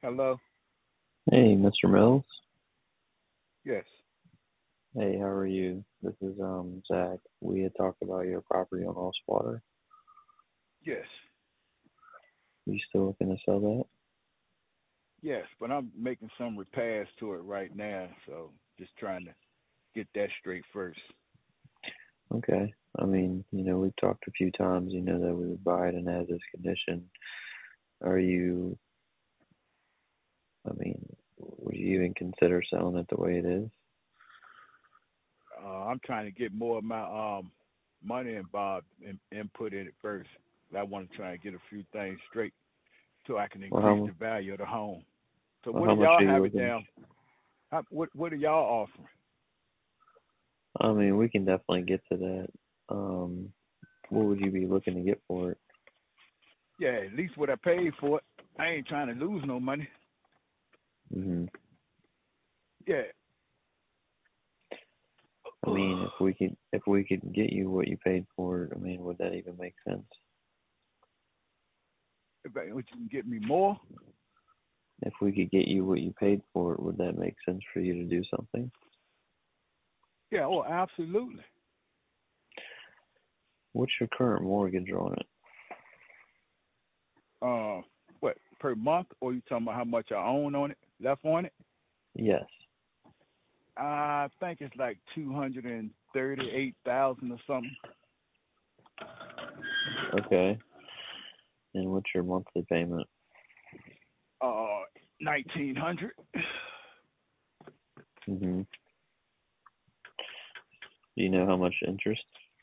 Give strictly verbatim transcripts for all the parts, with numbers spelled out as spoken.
Hello? Hey, mister Mills. Yes. Hey, how are you? This is um Zach. We had talked about your property on Oswater. Yes. You still looking to sell that? Yes, but I'm making some repairs to it right now, so just trying to get that straight first. Okay. I mean, you know, we've talked a few times. You know that we would buy it in as is condition. Are you? I mean, would you even consider selling it the way it is? Uh, I'm trying to get more of my um money involved and input in it first. I want to try and get a few things straight so I can Well, how increase mu- the value of the home. So well, what how do much y'all are you have it looking? now? How, what what are y'all offering? I mean, we can definitely get to that. Um, what would you be looking to get for it? Yeah, at least what I paid for it. I ain't trying to lose no money. hmm Yeah. I mean, if we could, if we could get you what you paid for it, I mean, would that even make sense? If I- Would you can get me more? If we could get you what you paid for it, would that make sense for you to do something? Yeah, oh, absolutely. What's your current mortgage on it? Uh, what per month, or you talking about how much I own on it, left on it? Yes. I think it's like two hundred and thirty-eight thousand or something. Okay. And what's your monthly payment? Uh, nineteen hundred. hmm Do you know how much interest?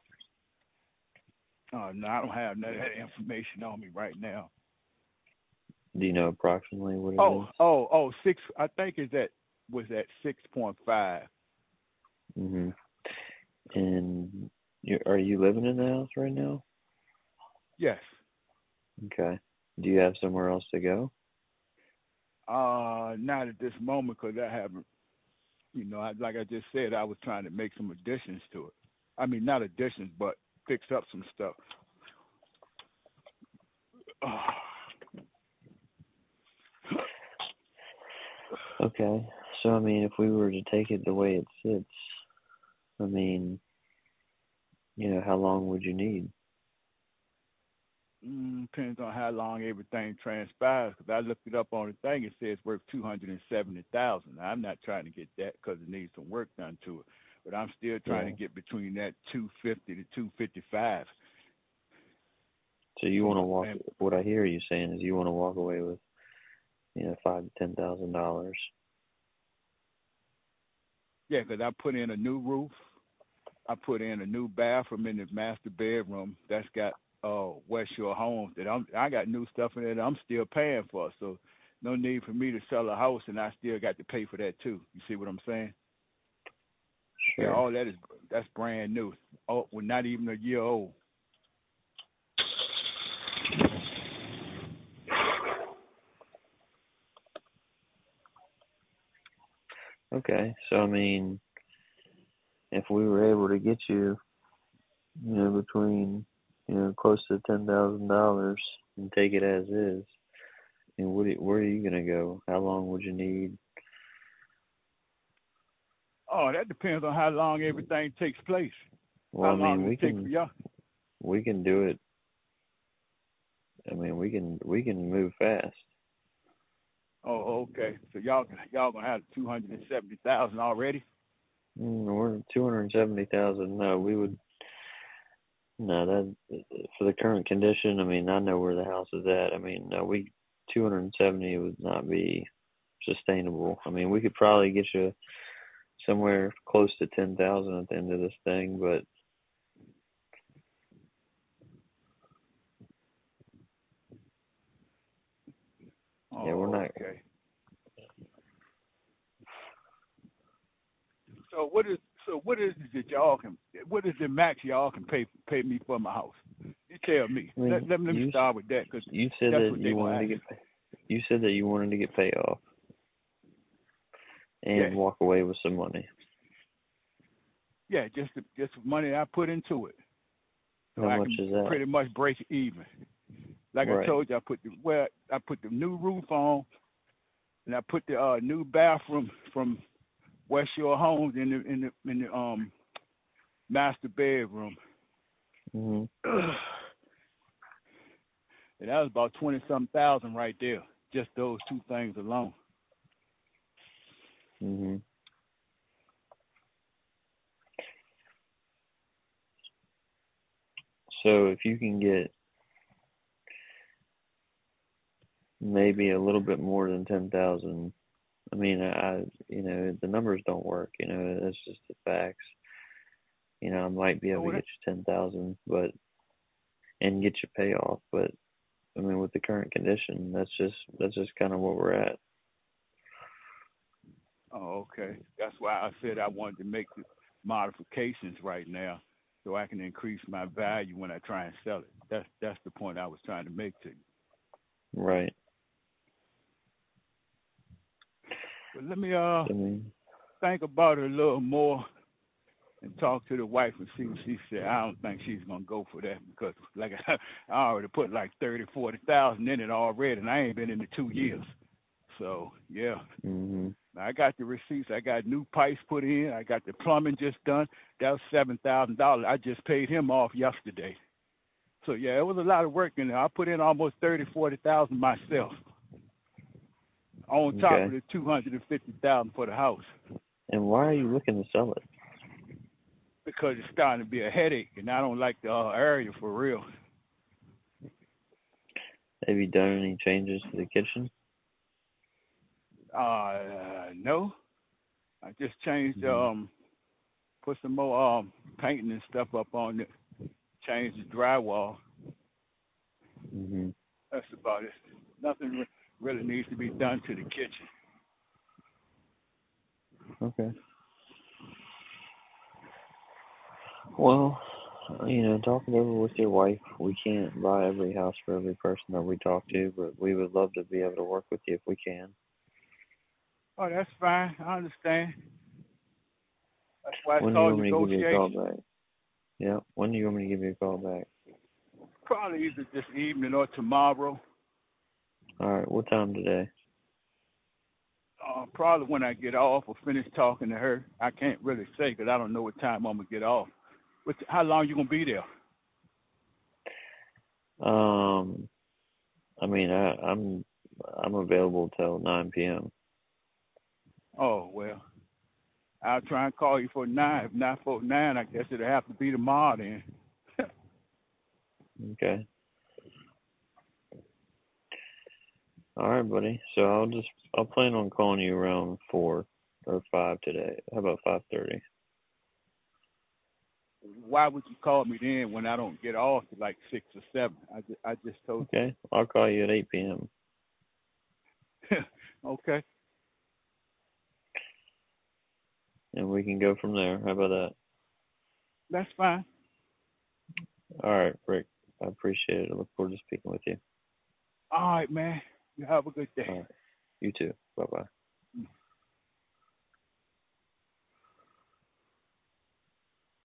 Uh, no, I don't have none of that information on me right now. Do you know approximately what it Oh, is? oh, oh, six. I think is that was at six point five. hmm And you are you living in the house right now? Yes. Okay. Do you have somewhere else to go? Uh, not at this moment because I haven't. You know, I, like I just said, I was trying to make some additions to it. I mean, not additions, but fix up some stuff. Okay. So I mean, if we were to take it the way it sits, I mean, you know, how long would you need? Mm, depends on how long everything transpires. Because I looked it up on the thing, it says worth two hundred and seventy thousand. I'm not trying to get that because it needs some work done to it, but I'm still trying to Yeah. get between that two fifty to two fifty five. So you From want to walk? and What I hear you saying is you want to walk away with, you know, five to ten thousand dollars. yeah, because I put in a new roof. I put in a new bathroom in the master bedroom. That's got uh West Shore Homes that I'm. I got new stuff in it. I'm still paying for. So no need for me to sell a house and I still got to pay for that too. You see what I'm saying? Yeah, Sure. all that is that's brand new. Oh, well, not even a year old. Okay. So I mean, if we were able to get you, you know, between, you know, close to ten thousand dollars and take it as is, and what? Where are you gonna go? How long would you need? Oh, that depends on how long everything takes place. Well, How I long mean, does we it take for can y'all? we can do it. I mean, we can we can move fast. Oh, okay. So y'all y'all gonna have two hundred and seventy thousand already? Mm, we're two hundred seventy thousand. No, we would. No, that for the current condition. I mean, I know where the house is at. I mean, no, we two hundred seventy would not be sustainable. I mean, we could probably get you somewhere close to ten thousand at the end of this thing, but yeah, we're Oh, not. okay. So what is so what is it that y'all can what is the max y'all can pay pay me for my house? You tell me. I Let mean, let, let me you start with that because you said that's that what they're you gonna wanted to ask. get you said that you wanted to get payoff Yeah, and walk away with some money. yeah, just the, just the money I put into it, so How I much can is that? pretty much break even. Like I Right. told you, I put the well, I put the new roof on. and I put the uh, new bathroom from West Shore Homes in the in the in the um master bedroom. Mhm. And that was about twenty something thousand right there, just those two things alone. Mhm. So if you can get maybe a little bit more than ten thousand, I mean, I you know the numbers don't work. You know, that's just the facts. You know, I might be able Oh, to that, get you ten thousand, but and get you payoff, but I mean, with the current condition, that's just that's just kind of where we're at. oh, okay. That's why I said I wanted to make the modifications right now, so I can increase my value when I try and sell it. That's that's the point I was trying to make to you. Right. But let me uh I mean, think about it a little more and talk to the wife and see what she said. I don't think she's gonna go for that because, like, I, I already put like thirty, forty thousand in it already, and I ain't been in it two years. So yeah, mhm. I got the receipts. I got new pipes put in. I got the plumbing just done. That was seven thousand dollars. I just paid him off yesterday. So yeah, it was a lot of work in there. I put in almost thirty, forty thousand myself, on top of Okay. the two hundred and fifty thousand for the house, And why are you looking to sell it? because it's starting to be a headache, and I don't like the uh, area for real. Have you done any changes to the kitchen? Uh, no, I just changed, Mhm. um, put some more um painting and stuff up on it, changed the drywall. Mhm. That's about it. Nothing re- really needs to be done to the kitchen. Okay. Well, you know, talk it over with your wife. We can't buy every house for every person that we talk to, but we would love to be able to work with you if we can. Oh, that's fine. I understand. That's why it's When do you called want me to give you a call negotiation. back? Yeah. When do you want me to give you a call back? Probably either this evening or tomorrow. All right. What time today? Uh, probably when I get off or finish talking to her. I can't really say because I don't know what time I'm gonna get off. But how long you gonna be there? Um, I mean, I, I'm I'm available till nine p.m. Oh well, I'll try and call you for nine. If not for nine, I guess it'll have to be tomorrow then. Okay. All right, buddy. So I'll just I'll plan on calling you around four or five today. How about five thirty? Why would you call me then when I don't get off at like six or seven? I just, I just told Okay. I'll call you at eight p.m. you. Okay, and we can go from there. How about that? that's fine. All right, Rick. I appreciate it. I look forward to speaking with you. All right, man. You have a good day. All right. You too. Bye bye.